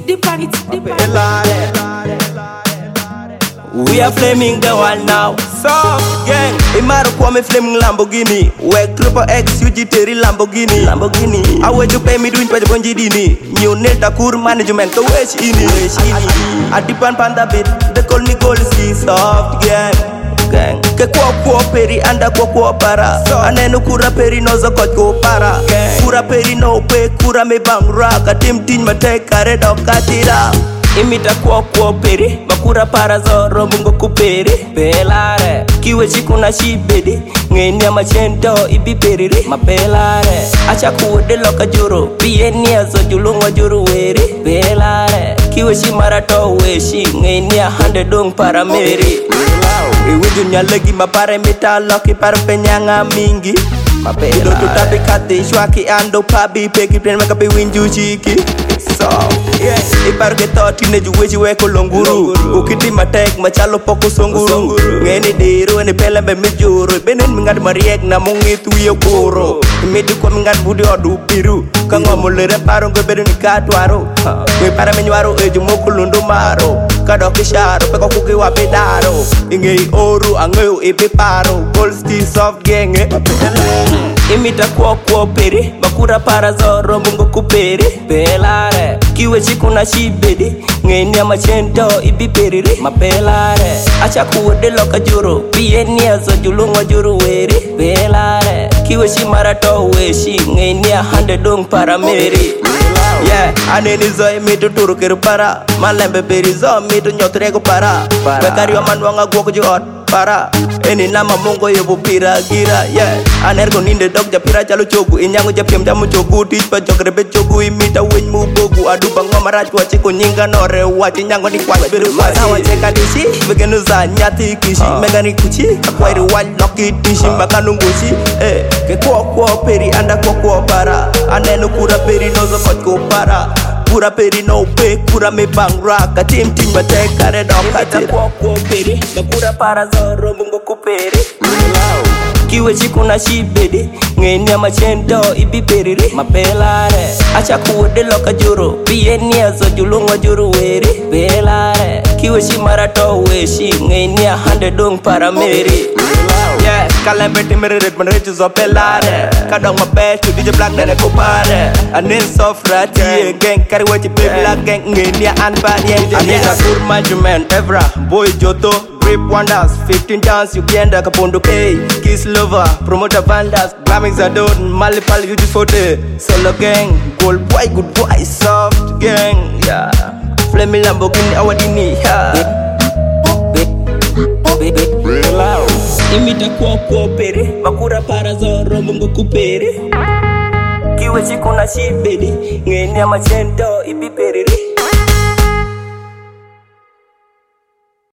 We are flaming the one now. Soft gang. Imaro kwa me flaming Lamborghini. Work Triple X UG Lamborghini. I want you pay me doing pa bonji dini. New neta kur management to wesh ini. Adipan panda bit. They call me Gold C. Soft gang. Ke kwa peri anda kwa para. Aneno kura peri nozo ko para. Kura peri no pe kura me bangra. Katim tin mate kare dokatira. Imita kwa peri makura para zoro mungo kuperi pelare kiwe chikuna shibedi ngeni ya machento ibi periri mapelare acha kude loka juro pieni azo julungo juru weri pelare kiwe shimara to weshi ngeni ya hande dong para meri iwe dunya lagi mapare metaloki para penyanga mingi mapelo tutapi kati shwaki ando pabi peki pren makapi winju chiki so yeah ipar ke to teenage weji we ko longuru ukiti matek machalo poko songuru ngeni diru ne pele be mijuru benen mingad mariek na mongitu yo koro medi ko mingad budi odu biru kangomulere paro go bedu ni katwaro we para menywaro eju mokulundu maro kado kisharo peko kuki wa pedaro ingei oru angeu ipiparo Gold C Soft gang imita kwa peri makura para zoro mungo kuperi pelare kiwe chikuna shibedi ngeni ya machento ibi periri mapelare acha kude loka juro pieni azo julungo juru weri pelare kiwe shimara to weshi ngeni ya hande dong para meri yeah aneni zo imitu turu kiru para malembe peri zo mitu nyotrego para bekari wa manwanga gwo jot para eni nama mongo yobu pira gira yeah anergo ninde dog ja pira chalo chogu inyango ja piem jamu chogu tich pa jogre be chogu imita win mu bogu adu bango marach kwa chiko nyinga nore wachi nyango ni kwa biru masa wacheka dishi begenu za nyati kishi megani kuchi akwairu wal loki dishi makanungushi ke kwa peri anda kwa para anenu kura peri nozo ko para kura peri no pe kura me bangra katim tim mate kare dokati kwa peri makura para zoro mungo kuperi kiwe chikuna shibedi ngeni ya machento ibi periri mapelare acha kude loka juro pieni azo julungo juru weri pelare kiwe shimara to weshi ngeni ya hande dong para meri yeah kalembeti meret manrechu zo pelare kadong mabe tu DJ Black dane kupare anin sofrati gang kari wachi pe Black gang ngeni ya anbani anisa kur management Evra boy Joto Rip Wonders 15 dance Uganda Kapondo K Kiss Lover Promoter Vandas Glamming Zadon Malipal UG Forte Solo Gang Gold Boy Good Boy Soft Gang yeah Flaming Lamborghini awadini yeah imita kwa peri makura para zoro mungo kuperi kiwe chikuna shibedi ngeni ya machento ibi periri